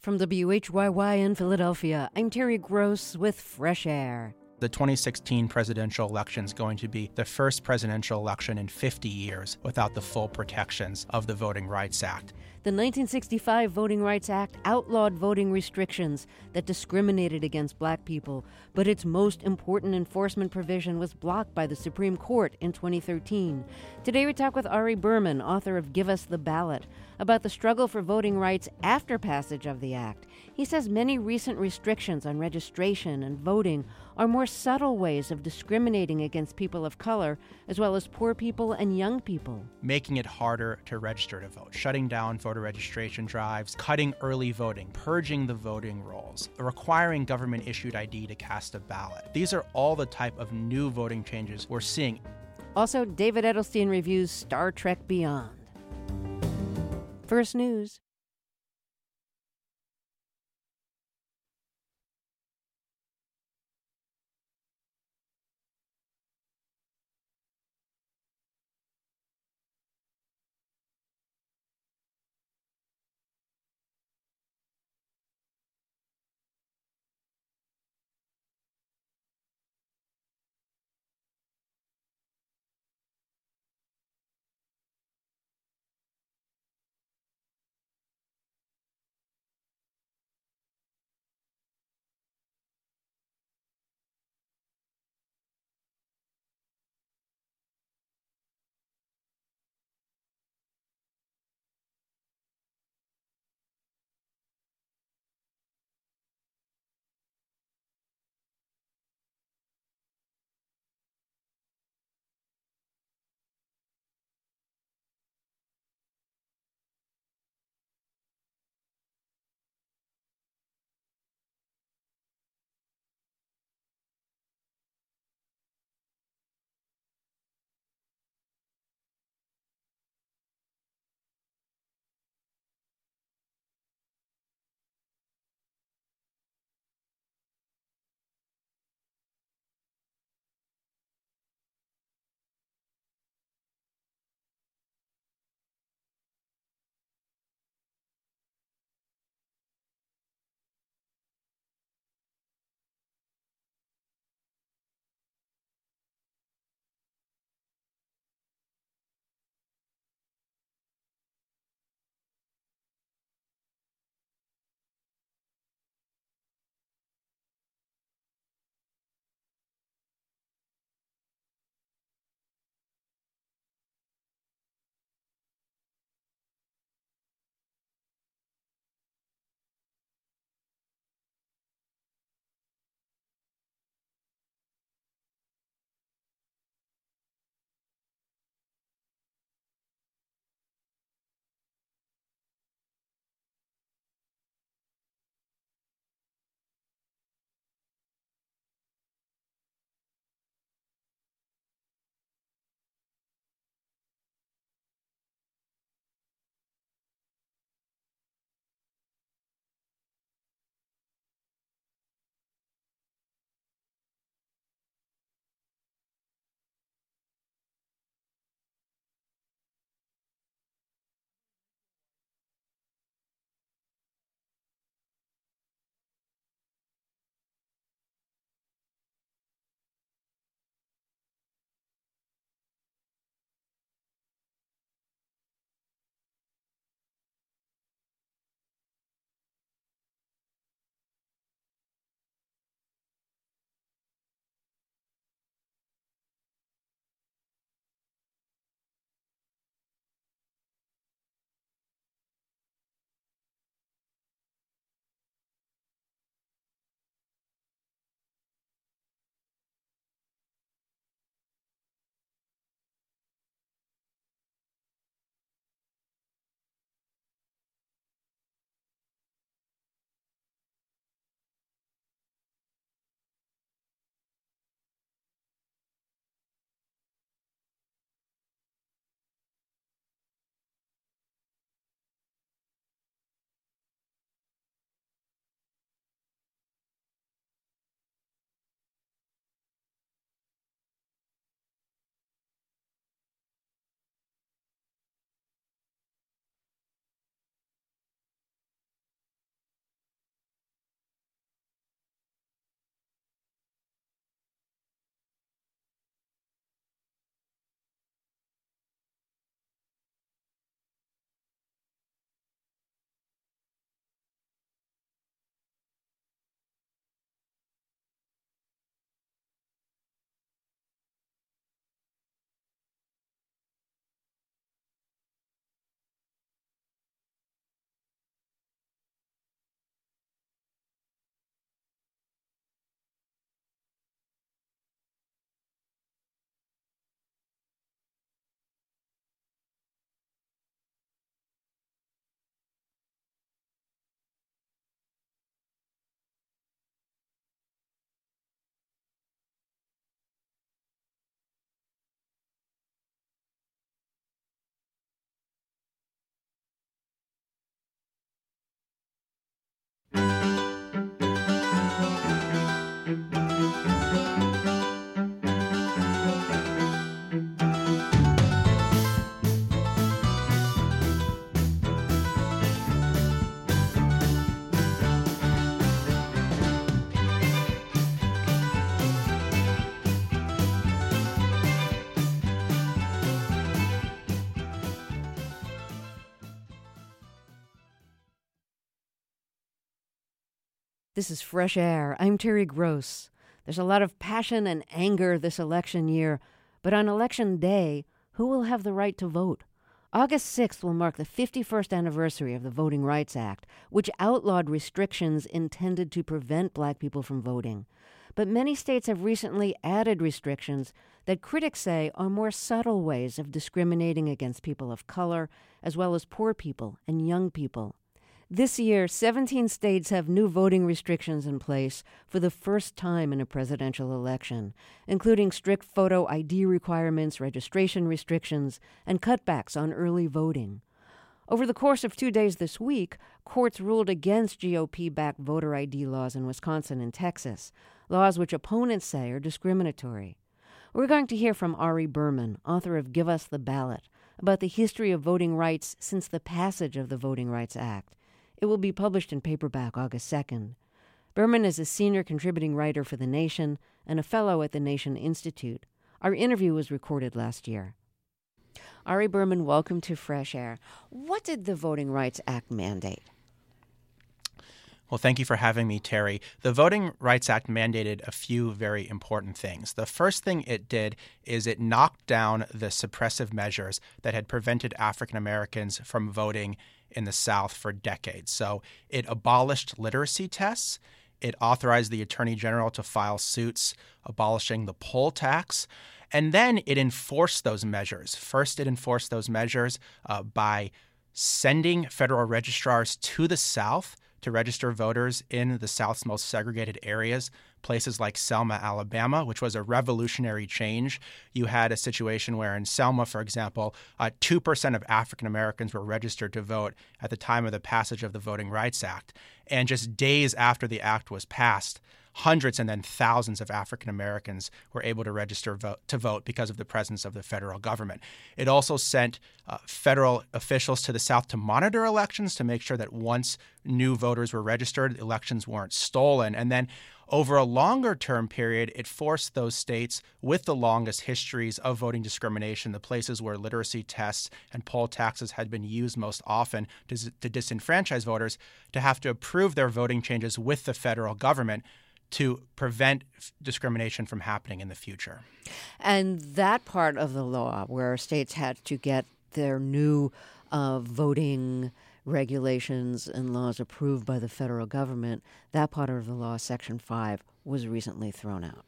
From WHYY in Philadelphia, I'm Terry Gross with Fresh Air. The 2016 presidential election is going to be the first presidential election in 50 years without the full protections of the Voting Rights Act. The 1965 Voting Rights Act outlawed voting restrictions that discriminated against black people, but its most important enforcement provision was blocked by the Supreme Court in 2013. Today we talk with Ari Berman, author of Give Us the Ballot, about the struggle for voting rights after passage of the act. He says many recent restrictions on registration and voting are more subtle ways of discriminating against people of color, as well as poor people and young people. Making it harder to register to vote, shutting down voter registration drives, cutting early voting, purging the voting rolls, requiring government-issued ID to cast a ballot. These are all the type of new voting changes we're seeing. Also, David Edelstein reviews Star Trek Beyond. First News. This is Fresh Air. I'm Terry Gross. There's a lot of passion and anger this election year, but on Election Day, who will have the right to vote? August 6th will mark the 51st anniversary of the Voting Rights Act, which outlawed restrictions intended to prevent black people from voting. But many states have recently added restrictions that critics say are more subtle ways of discriminating against people of color, as well as poor people and young people. This year, 17 states have new voting restrictions in place for the first time in a presidential election, including strict photo ID requirements, registration restrictions, and cutbacks on early voting. Over the course of 2 days this week, courts ruled against GOP-backed voter ID laws in Wisconsin and Texas, laws which opponents say are discriminatory. We're going to hear from Ari Berman, author of Give Us the Ballot, about the history of voting rights since the passage of the Voting Rights Act. It will be published in paperback August 2nd. Berman is a senior contributing writer for The Nation and a fellow at the Nation Institute. Our interview was recorded last year. Ari Berman, welcome to Fresh Air. What did the Voting Rights Act mandate? Well, thank you for having me, Terry. The Voting Rights Act mandated a few very important things. The first thing it did is it knocked down the suppressive measures that had prevented African Americans from voting in the South for decades. So it abolished literacy tests. It authorized the Attorney General to file suits abolishing the poll tax. And then it enforced those measures. First, it enforced those measures by sending federal registrars to the South to register voters in the South's most segregated areas, places like Selma, Alabama, which was a revolutionary change. You had a situation where in Selma, for example, 2% of African Americans were registered to vote at the time of the passage of the Voting Rights Act. And just days after the act was passed, hundreds and then thousands of African Americans were able to register to vote because of the presence of the federal government. It also sent federal officials to the South to monitor elections to make sure that once new voters were registered, elections weren't stolen. And then over a longer term period, it forced those states with the longest histories of voting discrimination, the places where literacy tests and poll taxes had been used most often to disenfranchise voters, to have to approve their voting changes with the federal government to prevent discrimination from happening in the future. And that part of the law where states had to get their new voting regulations and laws approved by the federal government, that part of the law, Section 5, was recently thrown out.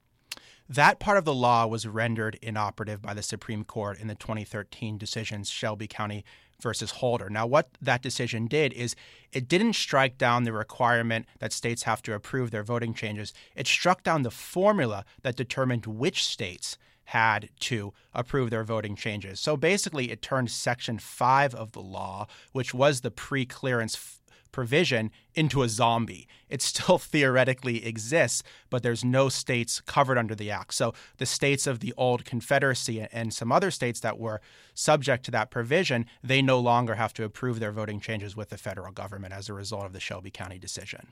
That part of the law was rendered inoperative by the Supreme Court in the 2013 decisions Shelby County versus Holder. Now, what that decision did is it didn't strike down the requirement that states have to approve their voting changes. It struck down the formula that determined which states had to approve their voting changes. So basically, it turned Section 5 of the law, which was the pre-clearance provision, into a zombie. It still theoretically exists, but there's no states covered under the act. So the states of the old Confederacy and some other states that were subject to that provision, they no longer have to approve their voting changes with the federal government as a result of the Shelby County decision.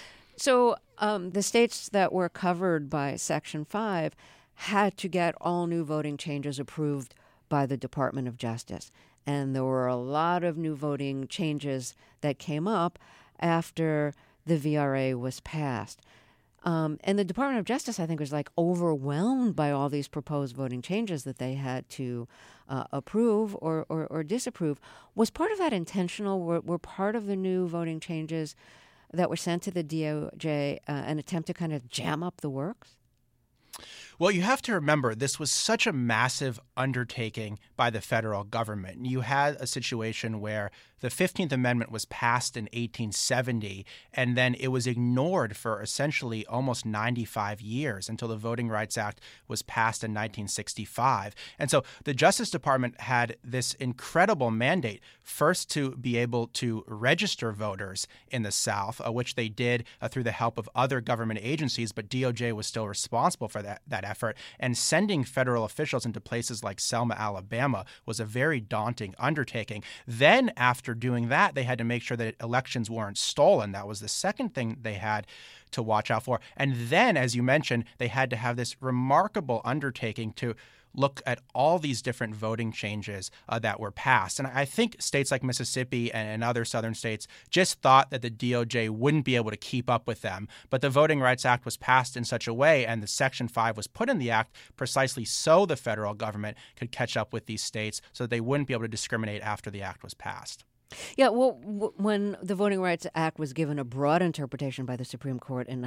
So the states that were covered by Section 5 had to get all new voting changes approved by the Department of Justice. And there were a lot of new voting changes that came up after the VRA was passed. And the Department of Justice, I think, was overwhelmed by all these proposed voting changes that they had to approve or disapprove. Was part of that intentional? Were part of the new voting changes that were sent to the DOJ an attempt to kind of jam up the works? Well, you have to remember, this was such a massive undertaking by the federal government. You had a situation where the 15th Amendment was passed in 1870, and then it was ignored for essentially almost 95 years until the Voting Rights Act was passed in 1965. And so the Justice Department had this incredible mandate, first to be able to register voters in the South, which they did through the help of other government agencies, but DOJ was still responsible for that effort. And sending federal officials into places like Selma, Alabama was a very daunting undertaking. Then after doing that, they had to make sure that elections weren't stolen. That was the second thing they had to watch out for. And then, as you mentioned, they had to have this remarkable undertaking to look at all these different voting changes that were passed. And I think states like Mississippi and other southern states just thought that the DOJ wouldn't be able to keep up with them. But the Voting Rights Act was passed in such a way, and the Section 5 was put in the act precisely so the federal government could catch up with these states so that they wouldn't be able to discriminate after the act was passed. Yeah, well, when the Voting Rights Act was given a broad interpretation by the Supreme Court in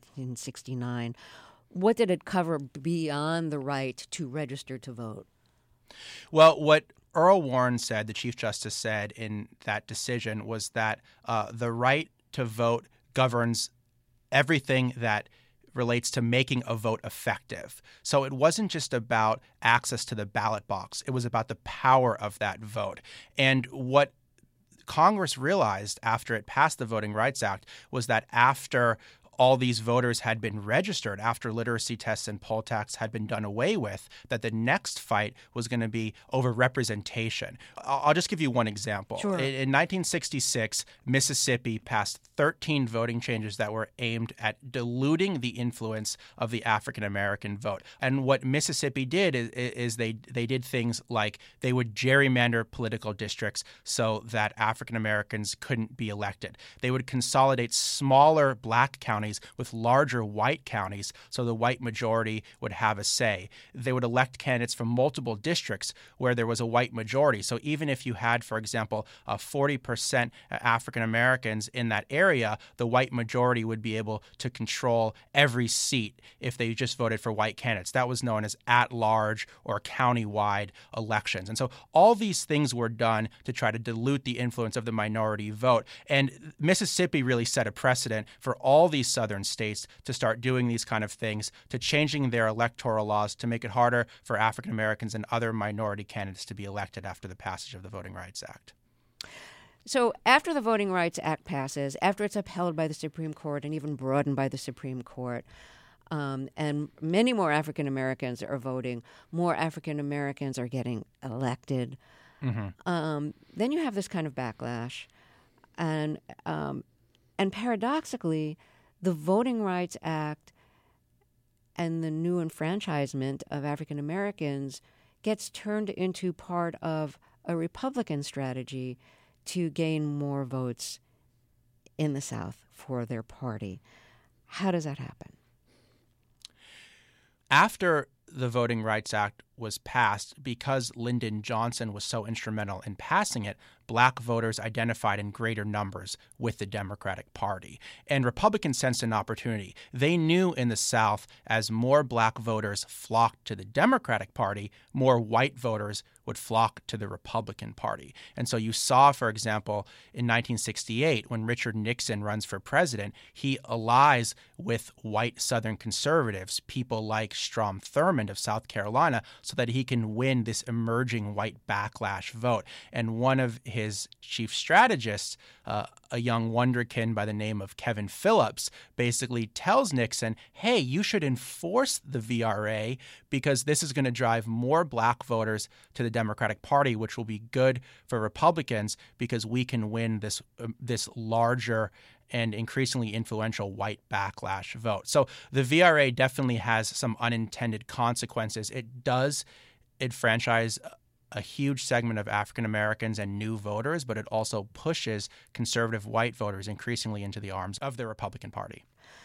1969, what did it cover beyond the right to register to vote? Well, what Earl Warren said, the Chief Justice said in that decision, was that the right to vote governs everything that relates to making a vote effective. So it wasn't just about access to the ballot box. It was about the power of that vote. And what Congress realized after it passed the Voting Rights Act was that after all these voters had been registered, after literacy tests and poll tax had been done away with, that the next fight was going to be over representation. I'll just give you one example. Sure. In 1966, Mississippi passed 13 voting changes that were aimed at diluting the influence of the African American vote. And what Mississippi did is they did things like they would gerrymander political districts so that African Americans couldn't be elected. They would consolidate smaller black counties with larger white counties so the white majority would have a say. They would elect candidates from multiple districts where there was a white majority. So even if you had, for example, 40% African Americans in that area, the white majority would be able to control every seat if they just voted for white candidates. That was known as at-large or county-wide elections. And so all these things were done to try to dilute the influence of the minority vote. And Mississippi really set a precedent for all these southern states to start doing these kind of things, to changing their electoral laws to make it harder for African Americans and other minority candidates to be elected after the passage of the Voting Rights Act. So after the Voting Rights Act passes, after it's upheld by the Supreme Court and even broadened by the Supreme Court, and many more African Americans are voting, more African Americans are getting elected, then you have this kind of backlash. And paradoxically, the Voting Rights Act and the new enfranchisement of African Americans gets turned into part of a Republican strategy to gain more votes in the South for their party. How does that happen? After the Voting Rights Act was passed, because Lyndon Johnson was so instrumental in passing it, black voters identified in greater numbers with the Democratic Party. And Republicans sensed an opportunity. They knew in the South, as more black voters flocked to the Democratic Party, more white voters would flock to the Republican Party. And so you saw, for example, in 1968, when Richard Nixon runs for president, he allies with white Southern conservatives, people like Strom Thurmond of South Carolina, so that he can win this emerging white backlash vote. And one of his chief strategists, a young wonderkin by the name of Kevin Phillips, basically tells Nixon, hey, you should enforce the VRA because this is going to drive more black voters to the Democratic Party, which will be good for Republicans because we can win this larger and increasingly influential white backlash vote. So the VRA definitely has some unintended consequences. It does enfranchise a huge segment of African Americans and new voters, but it also pushes conservative white voters increasingly into the arms of the Republican Party.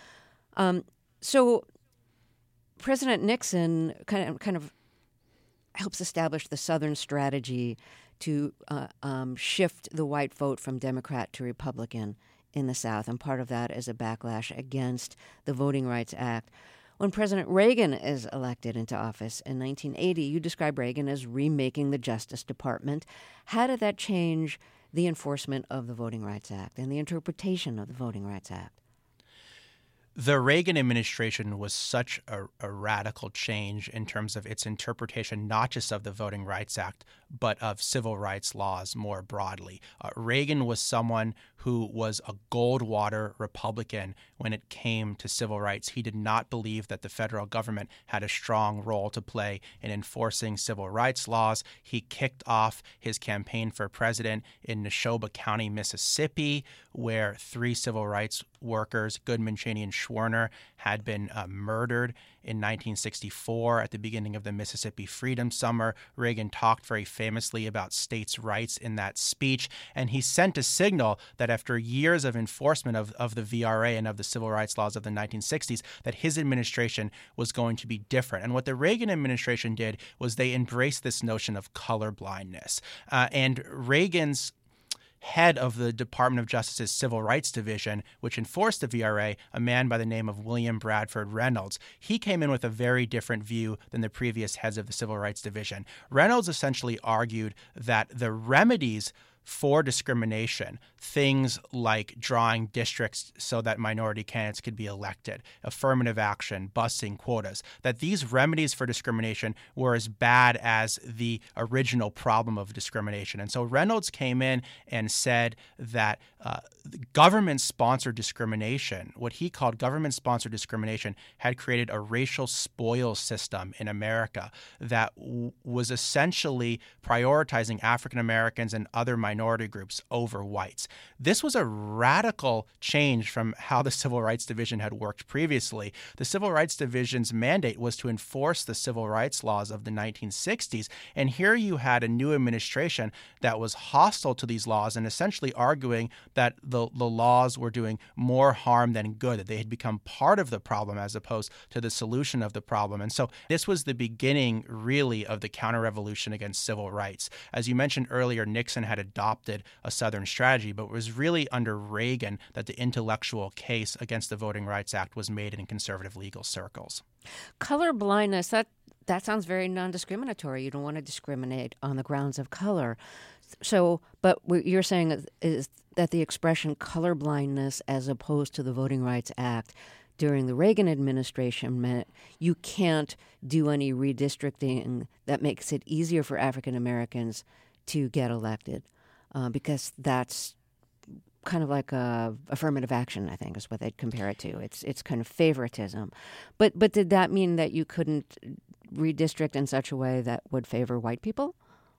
So President Nixon kind of helps establish the Southern strategy to shift the white vote from Democrat to Republican in the South, and part of that is a backlash against the Voting Rights Act. When President Reagan is elected into office in 1980, you describe Reagan as remaking the Justice Department. How did that change the enforcement of the Voting Rights Act and the interpretation of the Voting Rights Act? The Reagan administration was such a radical change in terms of its interpretation, not just of the Voting Rights Act, but of civil rights laws more broadly. Reagan was someone who was a Goldwater Republican when it came to civil rights. He did not believe that the federal government had a strong role to play in enforcing civil rights laws. He kicked off his campaign for president in Neshoba County, Mississippi, where 3 civil rights workers, Goodman, Cheney, and Schwerner, had been murdered in 1964 at the beginning of the Mississippi Freedom Summer. Reagan talked very famously about states' rights in that speech, and he sent a signal that after years of enforcement of the VRA and of the civil rights laws of the 1960s, that his administration was going to be different. And what the Reagan administration did was they embraced this notion of colorblindness. And Reagan's head of the Department of Justice's Civil Rights Division, which enforced the VRA, a man by the name of William Bradford Reynolds, he came in with a very different view than the previous heads of the Civil Rights Division. Reynolds essentially argued that the remedies for discrimination, things like drawing districts so that minority candidates could be elected, affirmative action, busing, quotas, that these remedies for discrimination were as bad as the original problem of discrimination. And so Reynolds came in and said that government-sponsored discrimination, what he called government-sponsored discrimination, had created a racial spoils system in America that was essentially prioritizing African Americans and other minority groups over whites. This was a radical change from how the Civil Rights Division had worked previously. The Civil Rights Division's mandate was to enforce the civil rights laws of the 1960s, and here you had a new administration that was hostile to these laws and essentially arguing that the laws were doing more harm than good, that they had become part of the problem as opposed to the solution of the problem. And so this was the beginning, really, of the counter-revolution against civil rights. As you mentioned earlier, Nixon had adopted a Southern strategy, but it was really under Reagan that the intellectual case against the Voting Rights Act was made in conservative legal circles. Color blindness, that sounds very non-discriminatory. You don't want to discriminate on the grounds of color. So, but what you're saying is that the expression colorblindness as opposed to the Voting Rights Act during the Reagan administration meant you can't do any redistricting that makes it easier for African Americans to get elected, because that's kind of like affirmative action, I think, is what they'd compare it to. It's kind of favoritism. But did that mean that you couldn't redistrict in such a way that would favor white people?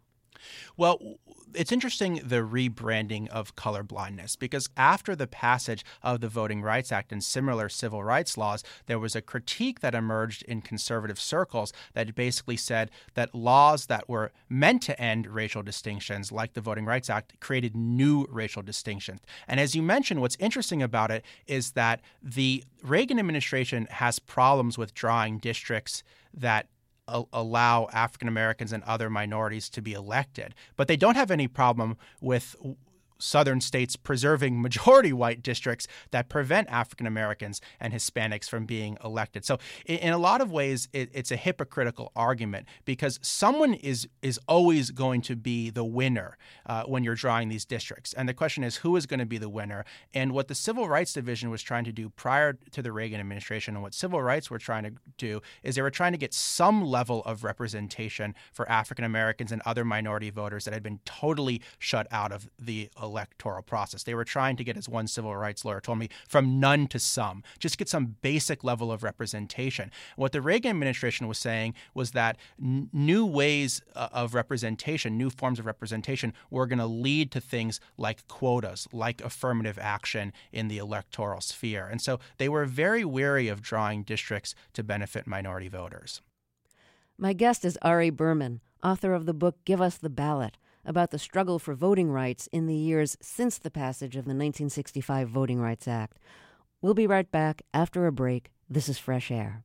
Well, it's interesting, the rebranding of colorblindness, because after the passage of the Voting Rights Act and similar civil rights laws, there was a critique that emerged in conservative circles that basically said that laws that were meant to end racial distinctions, like the Voting Rights Act, created new racial distinctions. And as you mentioned, what's interesting about it is that the Reagan administration has problems with drawing districts that allow African Americans and other minorities to be elected. But they don't have any problem with Southern states preserving majority white districts that prevent African Americans and Hispanics from being elected. So in a lot of ways, it's a hypocritical argument, because someone is always going to be the winner when you're drawing these districts. And the question is, who is going to be the winner? And what the Civil Rights Division was trying to do prior to the Reagan administration, and what civil rights were trying to do, is they were trying to get some level of representation for African Americans and other minority voters that had been totally shut out of the electoral process. They were trying to get, as one civil rights lawyer told me, from none to some, just get some basic level of representation. What the Reagan administration was saying was that new ways of representation, new forms of representation, were going to lead to things like quotas, like affirmative action in the electoral sphere. And so they were very wary of drawing districts to benefit minority voters. My guest is Ari Berman, author of the book Give Us the Ballot, about the struggle for voting rights in the years since the passage of the 1965 Voting Rights Act. We'll be right back after a break. This is Fresh Air.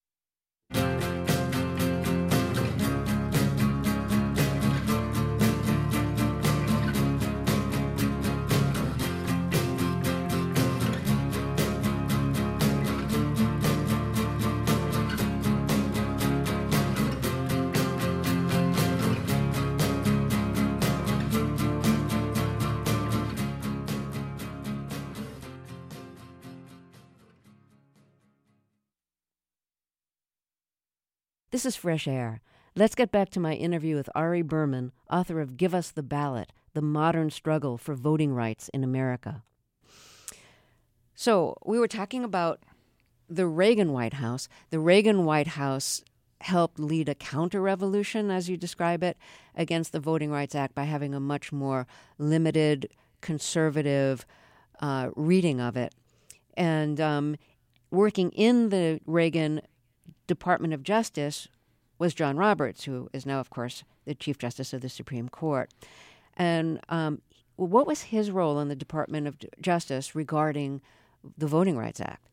This is Fresh Air. Let's get back to my interview with Ari Berman, author of Give Us the Ballot, The Modern Struggle for Voting Rights in America. So we were talking about the Reagan White House. The Reagan White House helped lead a counter-revolution, as you describe it, against the Voting Rights Act by having a much more limited, conservative reading of it. And working in the Reagan Department of Justice was John Roberts, who is now, of course, the Chief Justice of the Supreme Court. And what was his role in the Department of Justice regarding the Voting Rights Act?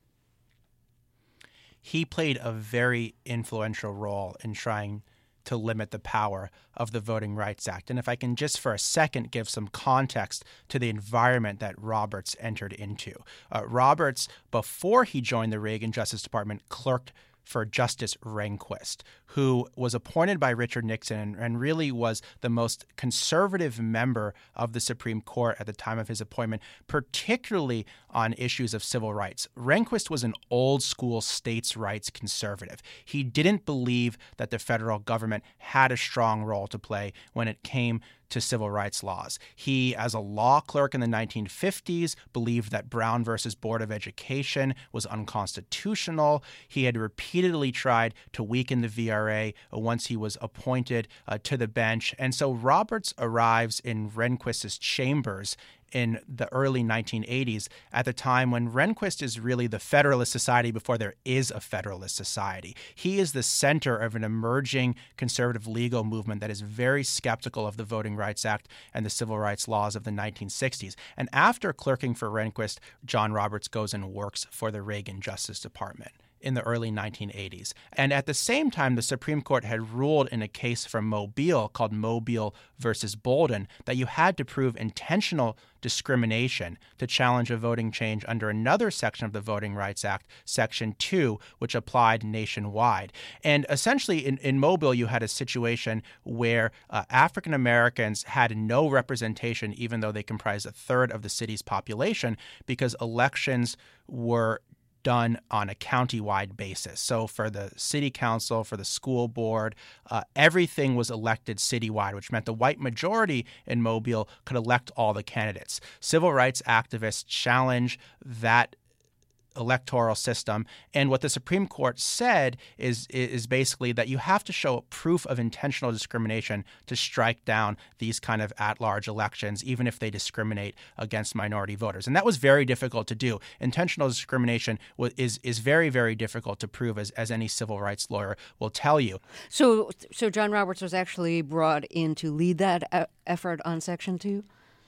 He played a very influential role in trying to limit the power of the Voting Rights Act. And if I can just for a second give some context to the environment that Roberts entered into. Roberts, before he joined the Reagan Justice Department, clerked for Justice Rehnquist, who was appointed by Richard Nixon and really was the most conservative member of the Supreme Court at the time of his appointment, particularly on issues of civil rights. Rehnquist was an old-school states' rights conservative. He didn't believe that the federal government had a strong role to play when it came to civil rights laws. He, as a law clerk in the 1950s, believed that Brown versus Board of Education was unconstitutional. He had repeatedly tried to weaken the VRA once he was appointed to the bench. And so Roberts arrives in Rehnquist's chambers in the early 1980s, at the time when Rehnquist is really the Federalist Society before there is a Federalist Society. He is the center of an emerging conservative legal movement that is very skeptical of the Voting Rights Act and the civil rights laws of the 1960s. And after clerking for Rehnquist, John Roberts goes and works for the Reagan Justice Department in the early 1980s. And at the same time, the Supreme Court had ruled in a case from Mobile called Mobile versus Bolden that you had to prove intentional discrimination to challenge a voting change under another section of the Voting Rights Act, Section 2, which applied nationwide. And essentially in Mobile, you had a situation where African Americans had no representation, even though they comprised a third of the city's population, because elections were done on a county-wide basis. So for the city council, for the school board, everything was elected citywide, which meant the white majority in Mobile could elect all the candidates. Civil rights activists challenged that electoral system. And what the Supreme Court said is basically that you have to show proof of intentional discrimination to strike down these kind of at-large elections, even if they discriminate against minority voters. And that was very difficult to do. Intentional discrimination is very, very difficult to prove, as any civil rights lawyer will tell you. So John Roberts was actually brought in to lead that effort on Section 2?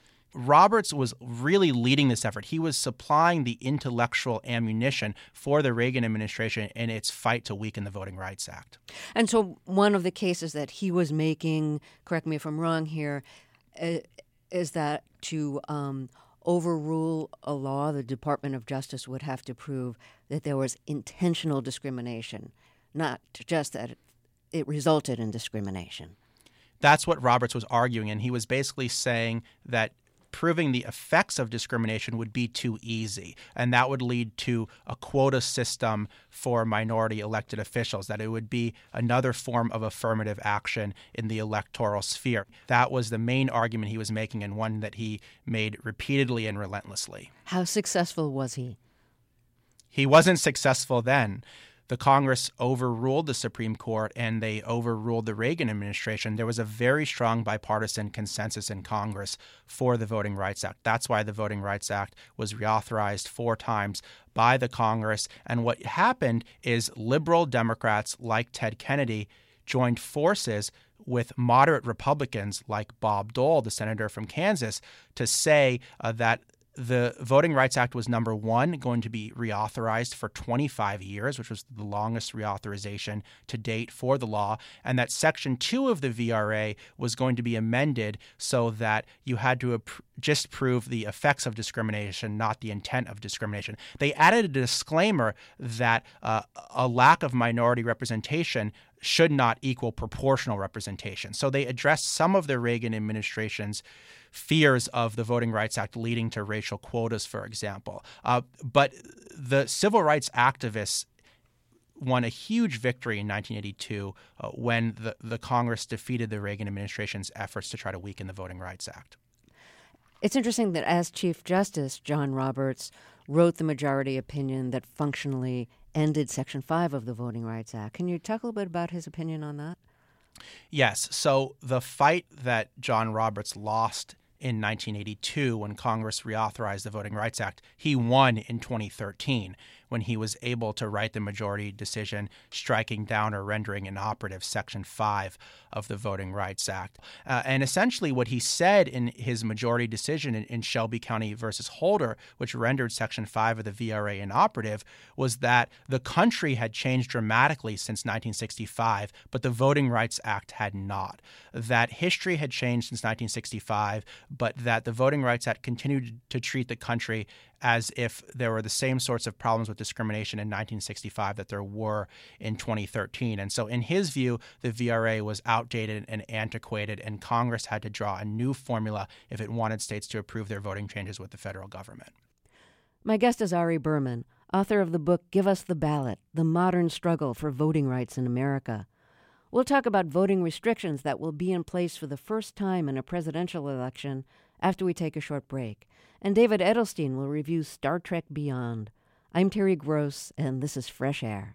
Roberts was really leading this effort. He was supplying the intellectual ammunition for the Reagan administration in its fight to weaken the Voting Rights Act. And so one of the cases that he was making, correct me if I'm wrong here, is that to overrule a law, the Department of Justice would have to prove that there was intentional discrimination, not just that it resulted in discrimination. That's what Roberts was arguing, and he was basically saying that proving the effects of discrimination would be too easy, and that would lead to a quota system for minority elected officials, that it would be another form of affirmative action in the electoral sphere. That was the main argument he was making, and one that he made repeatedly and relentlessly. How successful was he? He wasn't successful then. The Congress overruled the Supreme Court and they overruled the Reagan administration. There was a very strong bipartisan consensus in Congress for the Voting Rights Act. That's why the Voting Rights Act was reauthorized 4 times by the Congress. And what happened is liberal Democrats like Ted Kennedy joined forces with moderate Republicans like Bob Dole, the senator from Kansas, to say that the Voting Rights Act was, number one, going to be reauthorized for 25 years, which was the longest reauthorization to date for the law, and that Section 2 of the VRA was going to be amended so that you had to just prove the effects of discrimination, not the intent of discrimination. They added a disclaimer that a lack of minority representation should not equal proportional representation. So they addressed some of the Reagan administration's fears of the Voting Rights Act leading to racial quotas, for example. But the civil rights activists won a huge victory in 1982 when the Congress defeated the Reagan administration's efforts to try to weaken the Voting Rights Act. It's interesting that as Chief Justice, John Roberts wrote the majority opinion that functionally ended Section 5 of the Voting Rights Act. Can you talk a little bit about his opinion on that? Yes. So the fight that John Roberts lost in 1982 when Congress reauthorized the Voting Rights Act. He won in 2013 when he was able to write the majority decision striking down or rendering inoperative Section 5 of the Voting Rights Act. And essentially what he said in his majority decision in Shelby County versus Holder, which rendered Section 5 of the VRA inoperative, was that the country had changed dramatically since 1965, but the Voting Rights Act had not. That history had changed since 1965, but that the Voting Rights Act continued to treat the country as if there were the same sorts of problems with discrimination in 1965 that there were in 2013. And so in his view, the VRA was outdated and antiquated, and Congress had to draw a new formula if it wanted states to approve their voting changes with the federal government. My guest is Ari Berman, author of the book Give Us the Ballot, The Modern Struggle for Voting Rights in America. We'll talk about voting restrictions that will be in place for the first time in a presidential election after we take a short break. And David Edelstein will review Star Trek Beyond. I'm Terry Gross, and this is Fresh Air.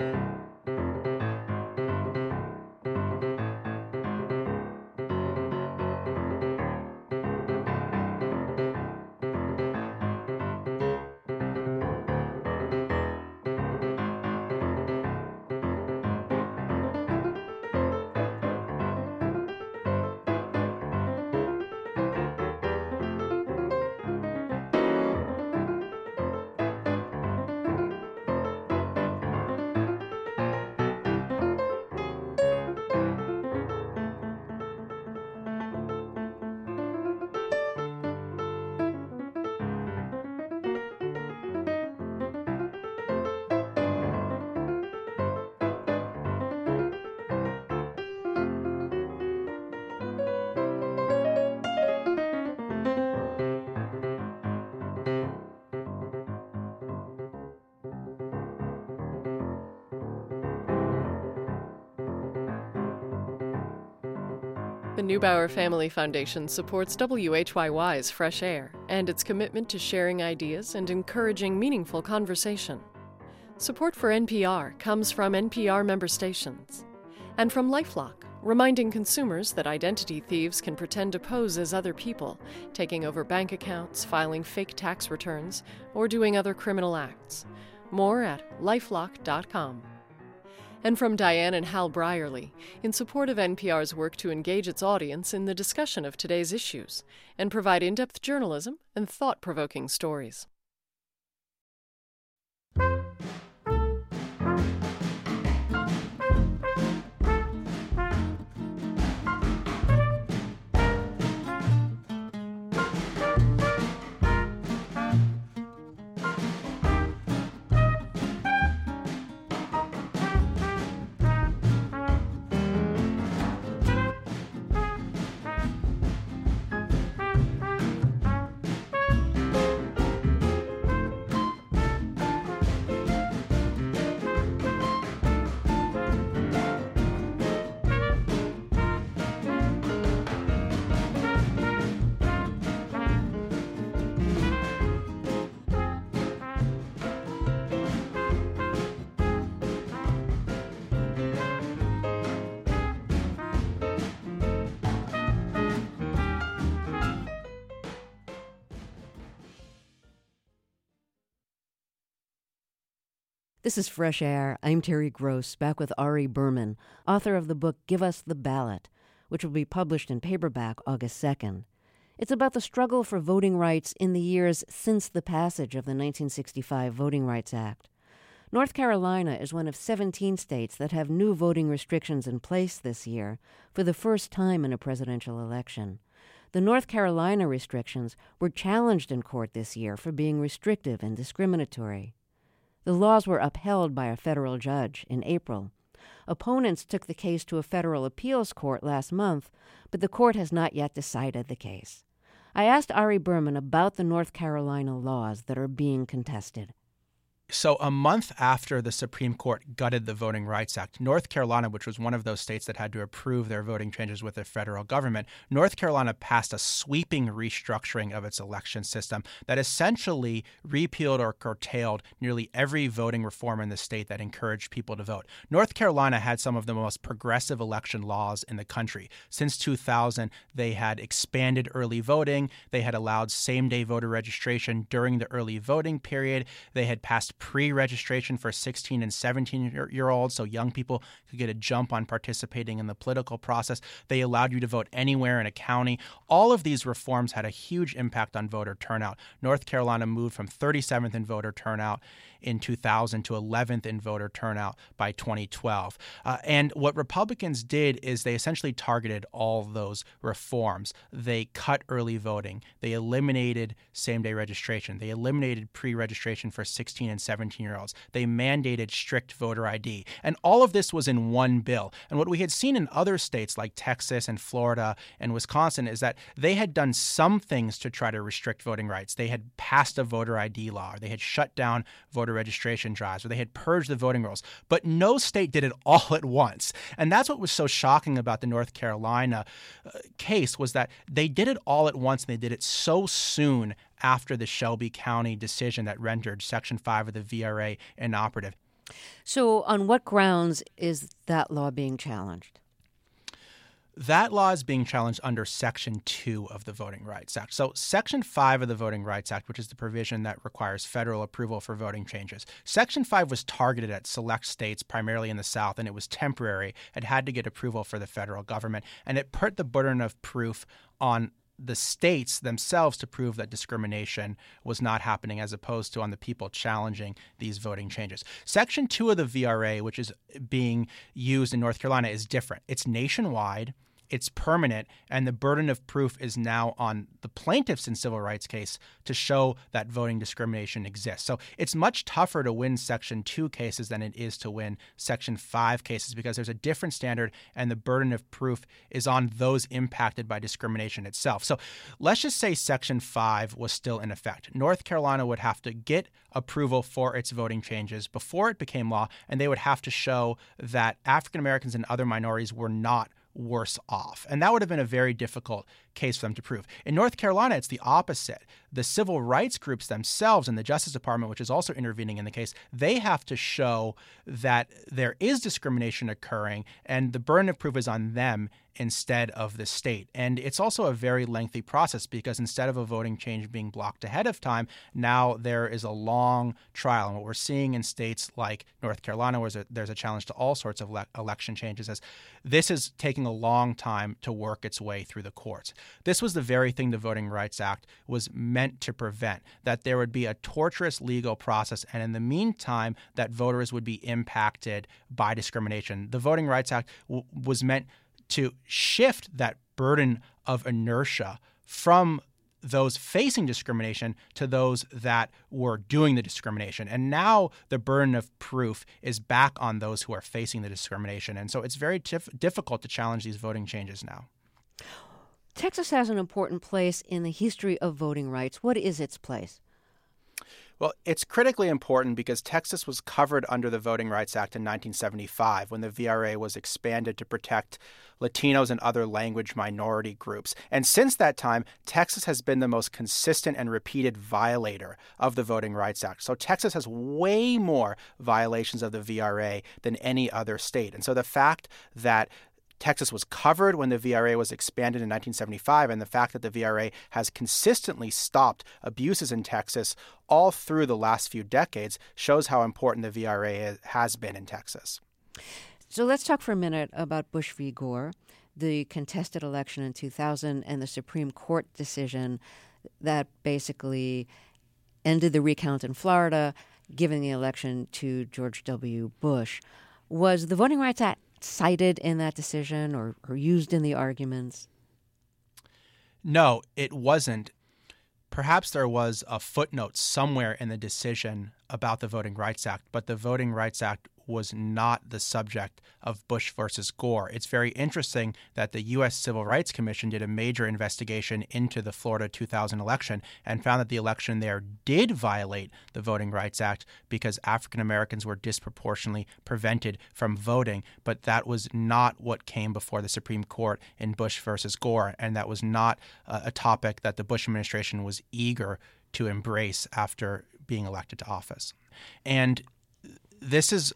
The Neubauer Family Foundation supports WHYY's Fresh Air and its commitment to sharing ideas and encouraging meaningful conversation. Support for NPR comes from NPR member stations and from LifeLock, reminding consumers that identity thieves can pretend to pose as other people, taking over bank accounts, filing fake tax returns, or doing other criminal acts. More at lifelock.com. And from Diane and Hal Brierly, in support of NPR's work to engage its audience in the discussion of today's issues and provide in-depth journalism and thought-provoking stories. This is Fresh Air. I'm Terry Gross, back with Ari Berman, author of the book Give Us the Ballot, which will be published in paperback August 2nd. It's about the struggle for voting rights in the years since the passage of the 1965 Voting Rights Act. North Carolina is one of 17 states that have new voting restrictions in place this year for the first time in a presidential election. The North Carolina restrictions were challenged in court this year for being restrictive and discriminatory. The laws were upheld by a federal judge in April. Opponents took the case to a federal appeals court last month, but the court has not yet decided the case. I asked Ari Berman about the North Carolina laws that are being contested. So a month after the Supreme Court gutted the Voting Rights Act, North Carolina, which was one of those states that had to approve their voting changes with the federal government, North Carolina passed a sweeping restructuring of its election system that essentially repealed or curtailed nearly every voting reform in the state that encouraged people to vote. North Carolina had some of the most progressive election laws in the country. Since 2000, they had expanded early voting. They had allowed same-day voter registration during the early voting period. They had passed pre-registration for 16 and 17-year-olds, so young people could get a jump on participating in the political process. They allowed you to vote anywhere in a county. All of these reforms had a huge impact on voter turnout. North Carolina moved from 37th in voter turnout in 2000 to 11th in voter turnout by 2012. And what Republicans did is they essentially targeted all those reforms. They cut early voting. They eliminated same-day registration. They eliminated pre-registration for 16 and 17-year-olds. They mandated strict voter ID. And all of this was in one bill. And what we had seen in other states like Texas and Florida and Wisconsin is that they had done some things to try to restrict voting rights. They had passed a voter ID law, or they had shut down voter registration drives, or they had purged the voting rolls. But no state did it all at once. And that's what was so shocking about the North Carolina case, was that they did it all at once, and they did it so soon after the Shelby County decision that rendered Section 5 of the VRA inoperative. So on what grounds is that law being challenged? That law is being challenged under Section 2 of the Voting Rights Act. So Section 5 of the Voting Rights Act, which is the provision that requires federal approval for voting changes, Section 5 was targeted at select states, primarily in the South, and it was temporary. It had to get approval for the federal government, and it put the burden of proof on the states themselves to prove that discrimination was not happening, as opposed to on the people challenging these voting changes. Section 2 of the VRA, which is being used in North Carolina, is different. It's nationwide. It's permanent, and the burden of proof is now on the plaintiffs in civil rights case to show that voting discrimination exists. So it's much tougher to win Section 2 cases than it is to win Section 5 cases, because there's a different standard and the burden of proof is on those impacted by discrimination itself. So let's just say Section 5 was still in effect. North Carolina would have to get approval for its voting changes before it became law, and they would have to show that African Americans and other minorities were not worse off. And that would have been a very difficult case for them to prove. In North Carolina, it's the opposite. The civil rights groups themselves and the Justice Department, which is also intervening in the case, they have to show that there is discrimination occurring, and the burden of proof is on them instead of the state. And it's also a very lengthy process, because instead of a voting change being blocked ahead of time, now there is a long trial. And what we're seeing in states like North Carolina, where there's a challenge to all sorts of election changes, is this is taking a long time to work its way through the courts. This was the very thing the Voting Rights Act was meant to prevent, that there would be a torturous legal process, and in the meantime, that voters would be impacted by discrimination. The Voting Rights Act was meant to shift that burden of inertia from those facing discrimination to those that were doing the discrimination. And now the burden of proof is back on those who are facing the discrimination. And so it's very difficult to challenge these voting changes now. Texas has an important place in the history of voting rights. What is its place? Well, it's critically important because Texas was covered under the Voting Rights Act in 1975 when the VRA was expanded to protect Latinos and other language minority groups. And since that time, Texas has been the most consistent and repeated violator of the Voting Rights Act. So Texas has way more violations of the VRA than any other state. And so the fact that Texas was covered when the VRA was expanded in 1975, and the fact that the VRA has consistently stopped abuses in Texas all through the last few decades shows how important the VRA has been in Texas. So let's talk for a minute about Bush v. Gore, the contested election in 2000, and the Supreme Court decision that basically ended the recount in Florida, giving the election to George W. Bush. Was the Voting Rights Act cited in that decision or used in the arguments? No, it wasn't. Perhaps there was a footnote somewhere in the decision about the Voting Rights Act, but the Voting Rights Act was not the subject of Bush versus Gore. It's very interesting that the U.S. Civil Rights Commission did a major investigation into the Florida 2000 election and found that the election there did violate the Voting Rights Act because African Americans were disproportionately prevented from voting. But that was not what came before the Supreme Court in Bush versus Gore, and that was not a topic that the Bush administration was eager to embrace after being elected to office. And this is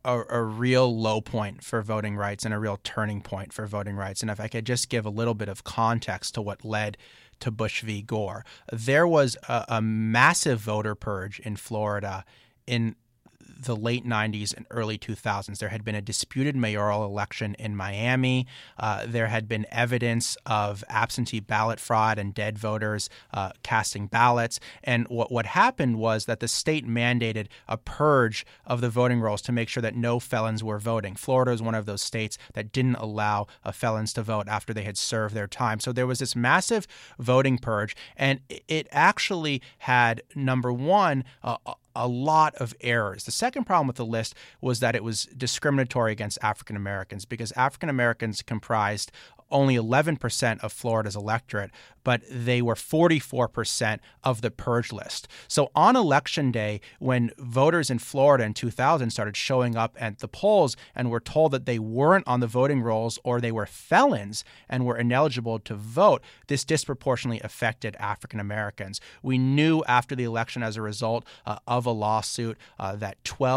a real low point for voting rights and a real turning point for voting rights. And if I could just give a little bit of context to what led to Bush v. Gore, there was a massive voter purge in Florida in the late 90s and early 2000s. There had been a disputed mayoral election in Miami. There had been evidence of absentee ballot fraud and dead voters casting ballots. And what happened was that the state mandated a purge of the voting rolls to make sure that no felons were voting. Florida is one of those states that didn't allow felons to vote after they had served their time. So there was this massive voting purge, and it actually had, number one, a lot of errors. The second problem with the list was that it was discriminatory against African Americans because African Americans comprised only 11% of Florida's electorate, but they were 44% of the purge list. So on Election Day, when voters in Florida in 2000 started showing up at the polls and were told that they weren't on the voting rolls or they were felons and were ineligible to vote, this disproportionately affected African Americans. We knew after the election as a result of a lawsuit that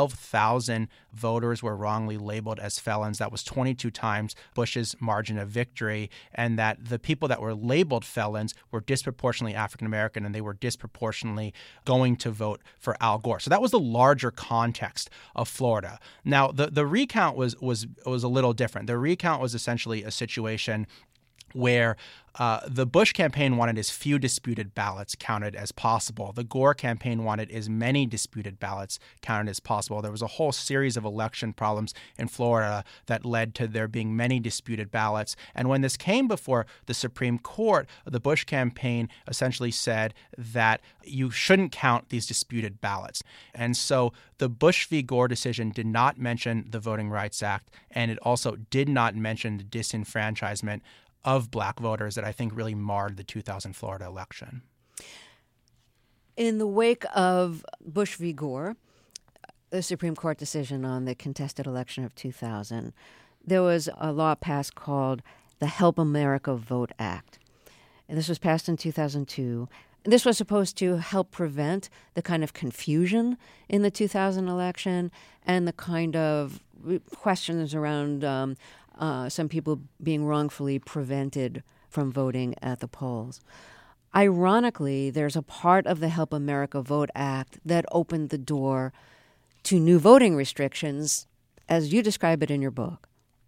12,000 voters were wrongly labeled as felons. That was 22 times Bush's margin of victory, and that the people that were labeled felons were disproportionately African American, and they were disproportionately going to vote for Al Gore. So that was the larger context of Florida. Now, the recount was a little different. The recount was essentially a situation where the Bush campaign wanted as few disputed ballots counted as possible. The Gore campaign wanted as many disputed ballots counted as possible. There was a whole series of election problems in Florida that led to there being many disputed ballots. And when this came before the Supreme Court, the Bush campaign essentially said that you shouldn't count these disputed ballots. And so the Bush v. Gore decision did not mention the Voting Rights Act, and it also did not mention the disenfranchisement of black voters that I think really marred the 2000 Florida election. In the wake of Bush v. Gore, the Supreme Court decision on the contested election of 2000, there was a law passed called the Help America Vote Act. And this was passed in 2002. This was supposed to help prevent the kind of confusion in the 2000 election and the kind of questions around some people being wrongfully prevented from voting at the polls. Ironically, there's a part of the Help America Vote Act that opened the door to new voting restrictions, as you describe it in your book.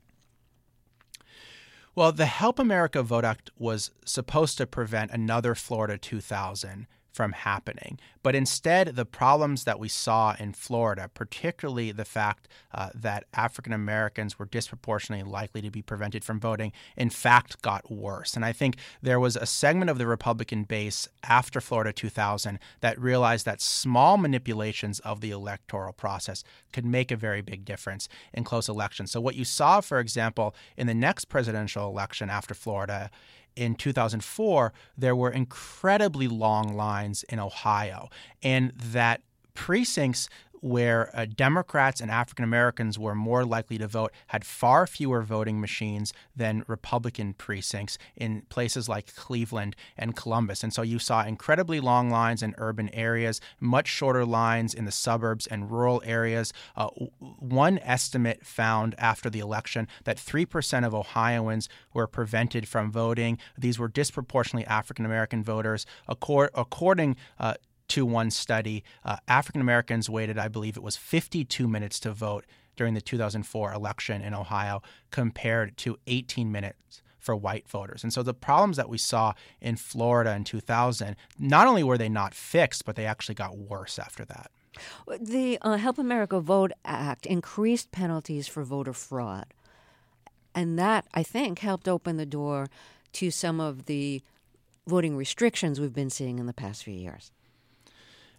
Well, the Help America Vote Act was supposed to prevent another Florida 2000 from happening. But instead, the problems that we saw in Florida, particularly the fact that African Americans were disproportionately likely to be prevented from voting, in fact got worse. And I think there was a segment of the Republican base after Florida 2000 that realized that small manipulations of the electoral process could make a very big difference in close elections. So what you saw, for example, in the next presidential election after Florida, in 2004, there were incredibly long lines in Ohio, and that precincts where Democrats and African Americans were more likely to vote had far fewer voting machines than Republican precincts in places like Cleveland and Columbus. And so you saw incredibly long lines in urban areas, much shorter lines in the suburbs and rural areas. One estimate found after the election that 3% of Ohioans were prevented from voting. These were disproportionately African American voters. According to one study, African Americans waited, I believe it was 52 minutes to vote during the 2004 election in Ohio, compared to 18 minutes for white voters. And so the problems that we saw in Florida in 2000, not only were they not fixed, but they actually got worse after that. The Help America Vote Act increased penalties for voter fraud. And that, I think, helped open the door to some of the voting restrictions we've been seeing in the past few years.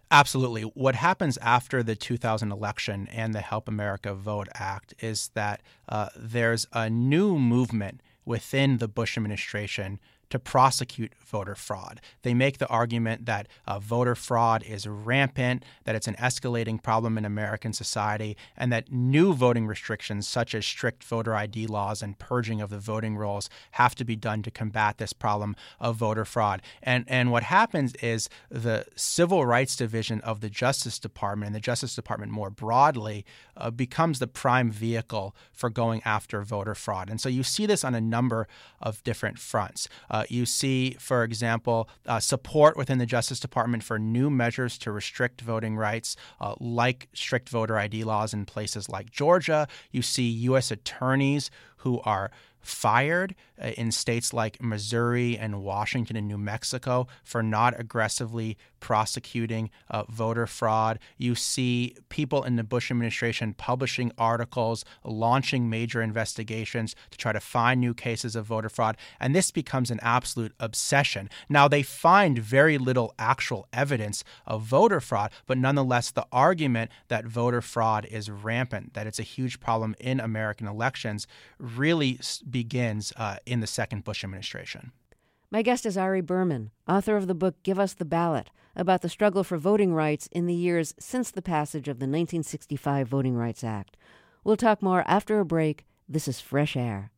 Absolutely. What happens after the 2000 election and the Help America Vote Act is that there's a new movement within the Bush administration to prosecute voter fraud. They make the argument that voter fraud is rampant, that it's an escalating problem in American society, and that new voting restrictions such as strict voter ID laws and purging of the voting rolls have to be done to combat this problem of voter fraud. And what happens is the Civil Rights Division of the Justice Department, and the Justice Department more broadly, becomes the prime vehicle for going after voter fraud. And so you see this on a number of different fronts. You see, for example, support within the Justice Department for new measures to restrict voting rights, like strict voter ID laws in places like Georgia. You see U.S. attorneys who are fired in states like Missouri and Washington and New Mexico for not aggressively prosecuting voter fraud. You see people in the Bush administration publishing articles, launching major investigations to try to find new cases of voter fraud. And this becomes an absolute obsession. Now, they find very little actual evidence of voter fraud, but nonetheless, the argument that voter fraud is rampant, that it's a huge problem in American elections, really begins in the second Bush administration. My guest is Ari Berman, author of the book Give Us the Ballot, about the struggle for voting rights in the years since the passage of the 1965 Voting Rights Act. We'll talk more after a break. This is Fresh Air.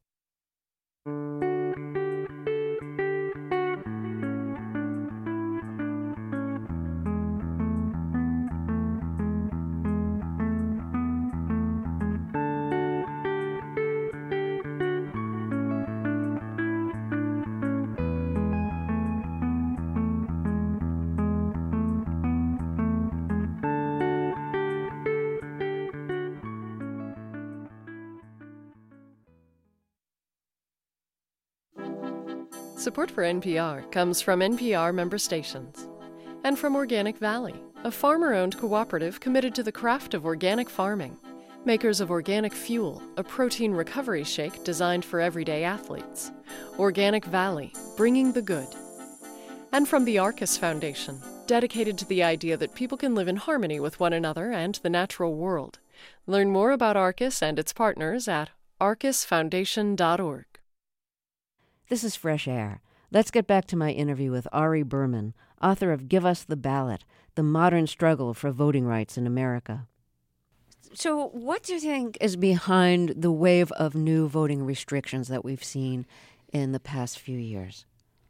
Support for NPR comes from NPR member stations and from Organic Valley, a farmer-owned cooperative committed to the craft of organic farming, makers of Organic Fuel, a protein recovery shake designed for everyday athletes. Organic Valley, bringing the good. And from the Arcus Foundation, dedicated to the idea that people can live in harmony with one another and the natural world. Learn more about Arcus and its partners at arcusfoundation.org. This is Fresh Air. Let's get back to my interview with Ari Berman, author of Give Us the Ballot, The Modern Struggle for Voting Rights in America. So what do you think is behind the wave of new voting restrictions that we've seen in the past few years?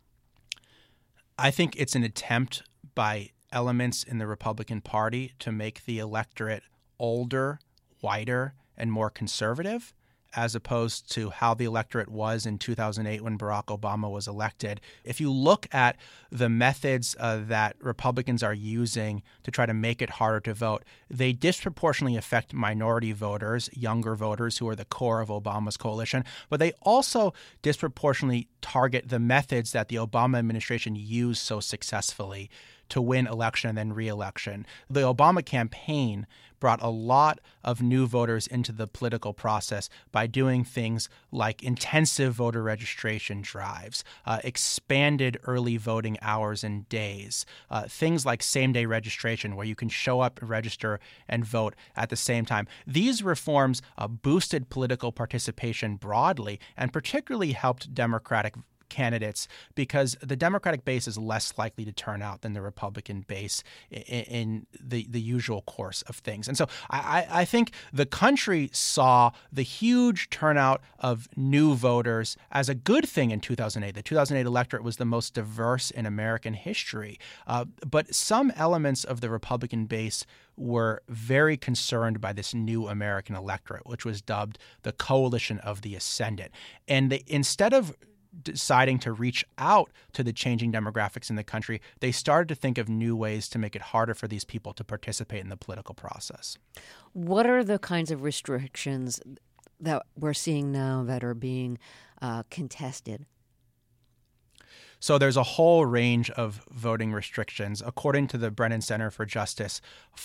I think it's an attempt by elements in the Republican Party to make the electorate older, whiter, and more conservative, as opposed to how the electorate was in 2008 when Barack Obama was elected. If you look at the methods that Republicans are using to try to make it harder to vote, they disproportionately affect minority voters, younger voters who are the core of Obama's coalition, but they also disproportionately target the methods that the Obama administration used so successfully to win election and then re-election. The Obama campaign brought a lot of new voters into the political process by doing things like intensive voter registration drives, expanded early voting hours and days, things like same-day registration where you can show up, register, and vote at the same time. These reforms boosted political participation broadly and particularly helped Democratic candidates because the Democratic base is less likely to turn out than the Republican base in the usual course of things. And so I think the country saw the huge turnout of new voters as a good thing in 2008. The 2008 electorate was the most diverse in American history. But some elements of the Republican base were very concerned by this new American electorate, which was dubbed the Coalition of the Ascendant. And instead of deciding to reach out to the changing demographics in the country, they started to think of new ways to make it harder for these people to participate in the political process. What are the kinds of restrictions that we're seeing now that are being contested? So there's a whole range of voting restrictions. According to the Brennan Center for Justice,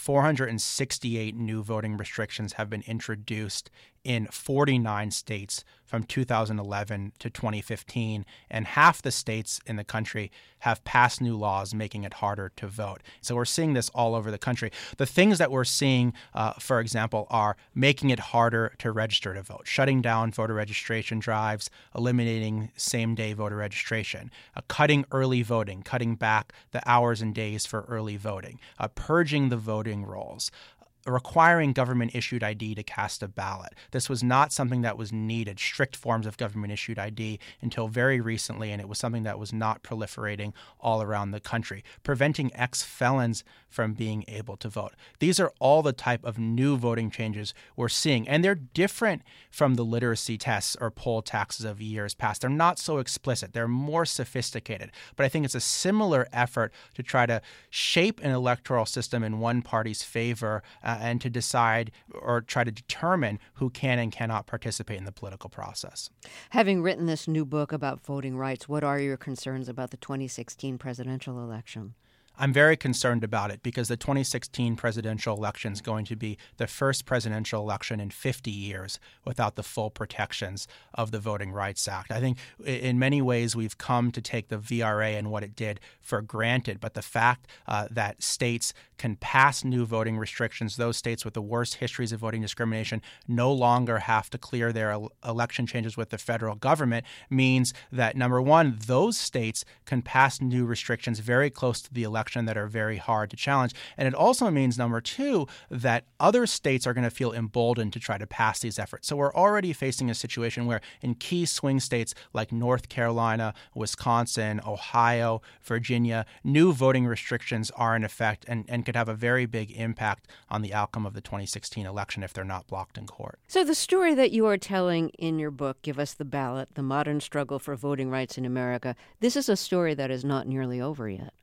468 new voting restrictions have been introduced in 49 states from 2011 to 2015, and half the states in the country have passed new laws making it harder to vote. So we're seeing this all over the country. The things that we're seeing, for example, are making it harder to register to vote, shutting down voter registration drives, eliminating same-day voter registration, cutting early voting, cutting back the hours and days for early voting, purging the voting rolls, requiring government-issued ID to cast a ballot. This was not something that was needed, strict forms of government-issued ID, until very recently, and it was something that was not proliferating all around the country. Preventing ex-felons from being able to vote. These are all the type of new voting changes we're seeing, and they're different from the literacy tests or poll taxes of years past. They're not so explicit. They're more sophisticated, but I think it's a similar effort to try to shape an electoral system in one party's favor and to decide or try to determine who can and cannot participate in the political process. Having written this new book about voting rights, what are your concerns about the 2016 presidential election? I'm very concerned about it because the 2016 presidential election is going to be the first presidential election in 50 years without the full protections of the Voting Rights Act. I think in many ways we've come to take the VRA and what it did for granted, but the fact that states can pass new voting restrictions, those states with the worst histories of voting discrimination no longer have to clear their election changes with the federal government, means that, number one, those states can pass new restrictions very close to the election that are very hard to challenge. And it also means, number two, that other states are going to feel emboldened to try to pass these efforts. So we're already facing a situation where in key swing states like North Carolina, Wisconsin, Ohio, Virginia, new voting restrictions are in effect and could have a very big impact on the outcome of the 2016 election if they're not blocked in court. So the story that you are telling in your book, Give Us the Ballot, The Modern Struggle for Voting Rights in America, this is a story that is not nearly over yet.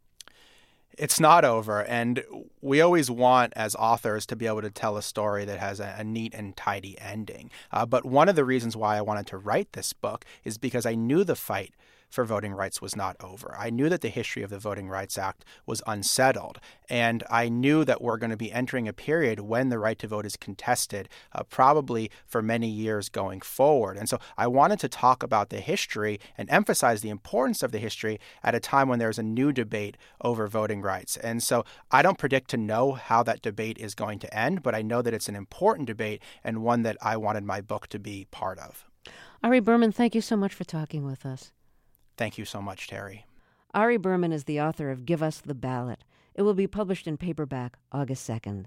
It's not over, and we always want, as authors, to be able to tell a story that has a neat and tidy ending. But one of the reasons why I wanted to write this book is because I knew the fight for voting rights was not over. I knew that the history of the Voting Rights Act was unsettled, and I knew that we're going to be entering a period when the right to vote is contested, probably for many years going forward. And so I wanted to talk about the history and emphasize the importance of the history at a time when there's a new debate over voting rights. And so I don't predict to know how that debate is going to end, but I know that it's an important debate and one that I wanted my book to be part of. Ari Berman, thank you so much for talking with us. Thank you so much, Terry. Ari Berman is the author of Give Us the Ballot. It will be published in paperback August 2nd.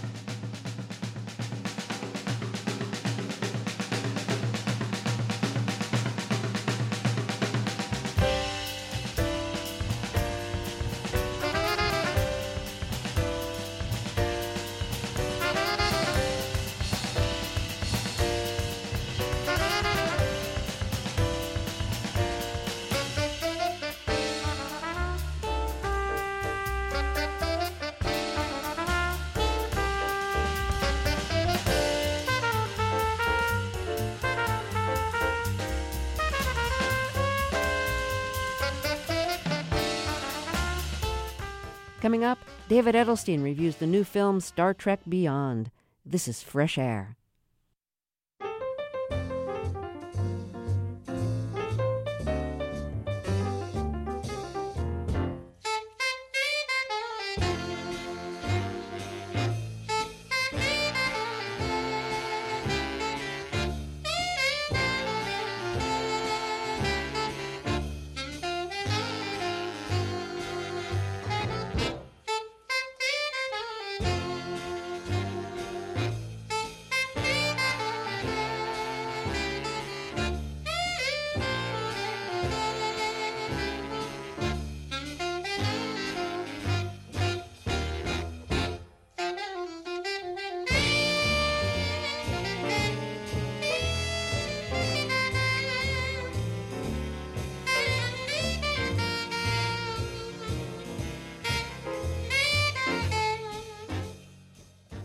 Coming up, David Edelstein reviews the new film Star Trek Beyond. This is Fresh Air.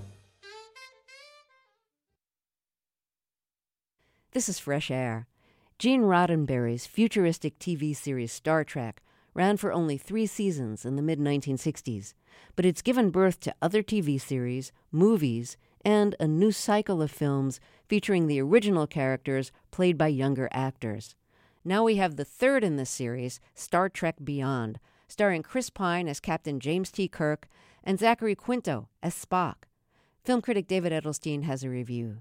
This is Fresh Air. Gene Roddenberry's futuristic TV series Star Trek ran for only 3 seasons in the mid-1960s, but it's given birth to other TV series, movies, and a new cycle of films featuring the original characters played by younger actors. Now we have the third in this series, Star Trek Beyond, starring Chris Pine as Captain James T. Kirk and Zachary Quinto as Spock. Film critic David Edelstein has a review.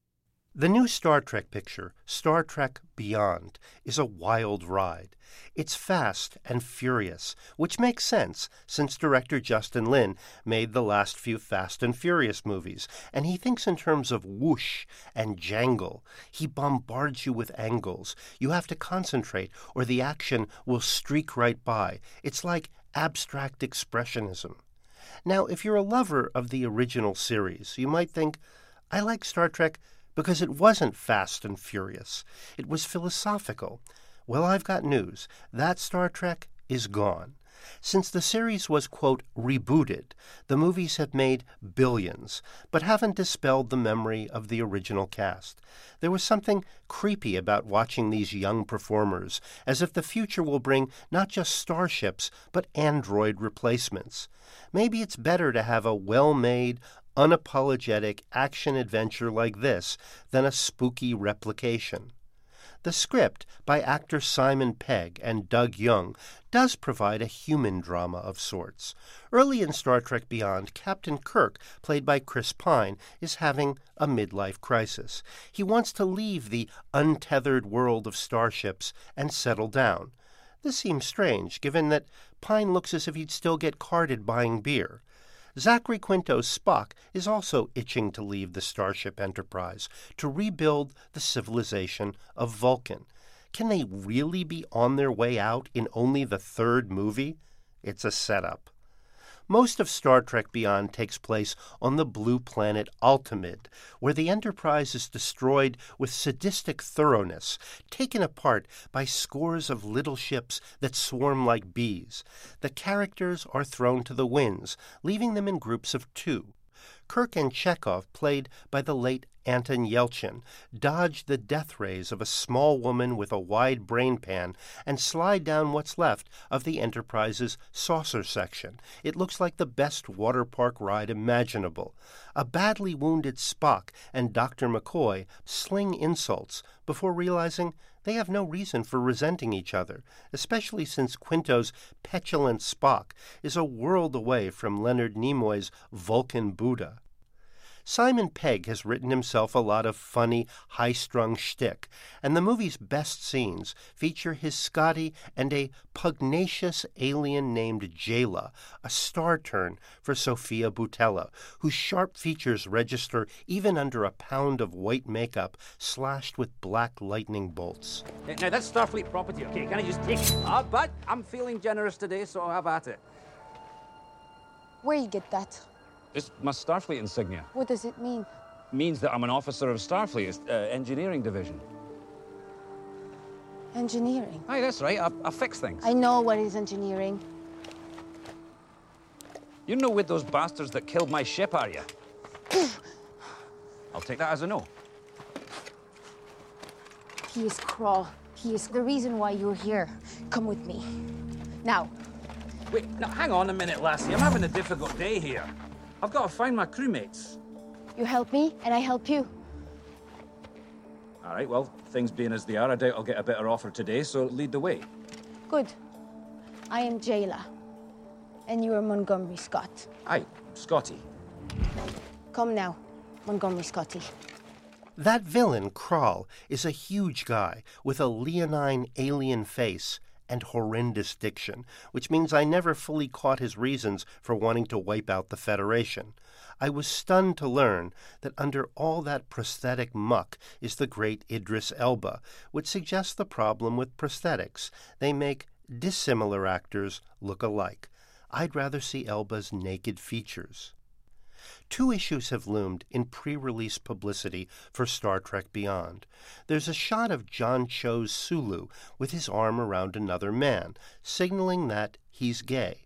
The new Star Trek picture, Star Trek Beyond, is a wild ride. It's fast and furious, which makes sense since director Justin Lin made the last few Fast and Furious movies, and he thinks in terms of whoosh and jangle. He bombards you with angles. You have to concentrate or the action will streak right by. It's like abstract expressionism. Now, if you're a lover of the original series, you might think, I like Star Trek because it wasn't fast and furious. It was philosophical. Well, I've got news. That Star Trek is gone. Since the series was, quote, rebooted, the movies have made billions, but haven't dispelled the memory of the original cast. There was something creepy about watching these young performers, as if the future will bring not just starships, but android replacements. Maybe it's better to have a well-made, unapologetic action-adventure like this than a spooky replication. The script, by actor Simon Pegg and Doug Young, does provide a human drama of sorts. Early in Star Trek Beyond, Captain Kirk, played by Chris Pine, is having a midlife crisis. He wants to leave the untethered world of starships and settle down. This seems strange, given that Pine looks as if he'd still get carded buying beer. Zachary Quinto's Spock is also itching to leave the Starship Enterprise to rebuild the civilization of Vulcan. Can they really be on their way out in only the third movie? It's a setup. Most of Star Trek Beyond takes place on the blue planet Altamid, where the Enterprise is destroyed with sadistic thoroughness, taken apart by scores of little ships that swarm like bees. The characters are thrown to the winds, leaving them in groups of 2. Kirk and Chekhov, played by the late Anton Yelchin, dodge the death rays of a small woman with a wide brain pan and slide down what's left of the Enterprise's saucer section. It looks like the best water park ride imaginable. A badly wounded Spock and Dr. McCoy sling insults before realizing they have no reason for resenting each other, especially since Quinto's petulant Spock is a world away from Leonard Nimoy's Vulcan Buddha. Simon Pegg has written himself a lot of funny, high-strung shtick, and the movie's best scenes feature his Scotty and a pugnacious alien named Jayla, a star turn for Sofia Boutella, whose sharp features register even under a pound of white makeup slashed with black lightning bolts. Now, that's Starfleet property, okay? Can I just take it? But I'm feeling generous today, so I'll have at it. Where you get that? It's my Starfleet insignia. What does it mean? Means that I'm an officer of Starfleet, it's engineering division. Engineering? Aye, that's right. I fix things. I know what is engineering. You're no with those bastards that killed my ship, are you? I'll take that as a no. He is Krall. He is the reason why you're here. Come with me. Now. Wait, now hang on a minute, lassie. I'm having a difficult day here. I've got to find my crewmates. You help me, and I help you. All right, well, things being as they are, I doubt I'll get a better offer today, so lead the way. Good. I am Jayla, and you are Montgomery Scott. Aye, Scotty. Come now, Montgomery Scotty. That villain, Krall, is a huge guy with a leonine alien face and horrendous diction, which means I never fully caught his reasons for wanting to wipe out the Federation. I was stunned to learn that under all that prosthetic muck is the great Idris Elba, which suggests the problem with prosthetics. They make dissimilar actors look alike. I'd rather see Elba's naked features. 2 issues have loomed in pre-release publicity for Star Trek Beyond. There's a shot of John Cho's Sulu with his arm around another man, signaling that he's gay.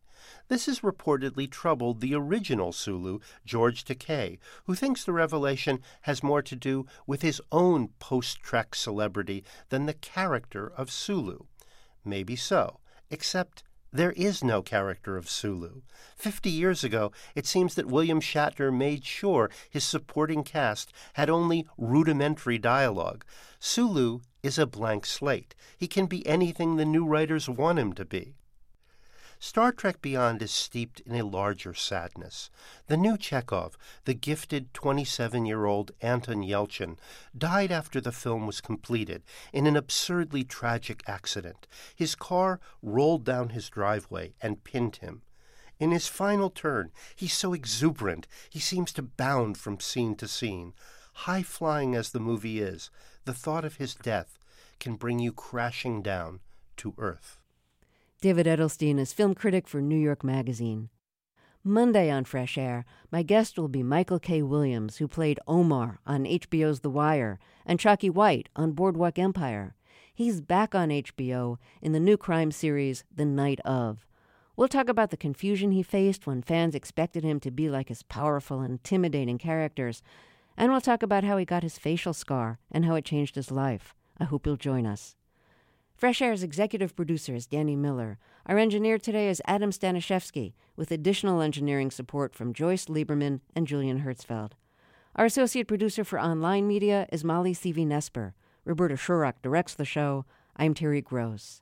This has reportedly troubled the original Sulu, George Takei, who thinks the revelation has more to do with his own post-Trek celebrity than the character of Sulu. Maybe so, except there is no character of Sulu. 50 years ago, it seems that William Shatner made sure his supporting cast had only rudimentary dialogue. Sulu is a blank slate. He can be anything the new writers want him to be. Star Trek Beyond is steeped in a larger sadness. The new Chekhov, the gifted 27-year-old Anton Yelchin, died after the film was completed in an absurdly tragic accident. His car rolled down his driveway and pinned him. In his final turn, he's so exuberant, he seems to bound from scene to scene. High-flying as the movie is, the thought of his death can bring you crashing down to earth. David Edelstein is film critic for New York Magazine. Monday on Fresh Air, my guest will be Michael K. Williams, who played Omar on HBO's The Wire and Chalky White on Boardwalk Empire. He's back on HBO in the new crime series The Night Of. We'll talk about the confusion he faced when fans expected him to be like his powerful and intimidating characters, and we'll talk about how he got his facial scar and how it changed his life. I hope you'll join us. Fresh Air's executive producer is Danny Miller. Our engineer today is Adam Stanishevsky, with additional engineering support from Joyce Lieberman and Julian Hertzfeld. Our associate producer for online media is Molly Seavey-Nesper. Roberta Shurock directs the show. I'm Terry Gross.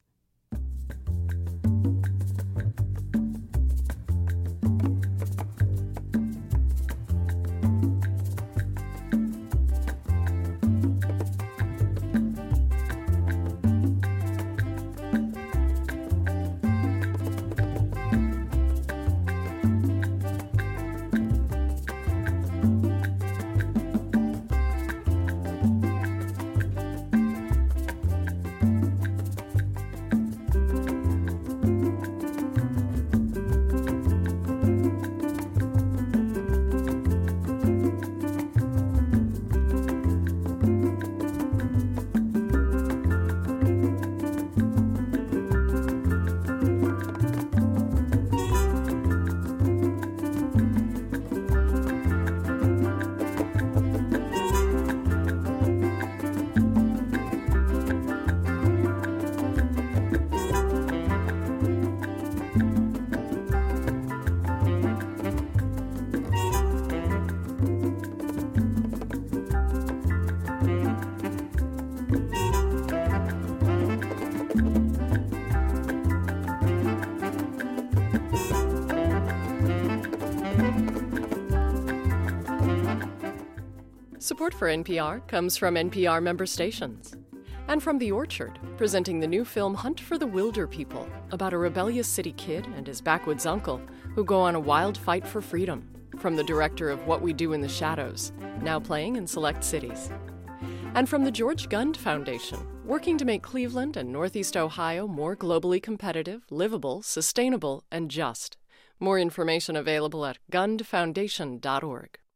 Support for NPR comes from NPR member stations. And from The Orchard, presenting the new film Hunt for the Wilder People, about a rebellious city kid and his backwoods uncle who go on a wild fight for freedom, from the director of What We Do in the Shadows, now playing in select cities. And from the George Gund Foundation, working to make Cleveland and Northeast Ohio more globally competitive, livable, sustainable, and just. More information available at gundfoundation.org.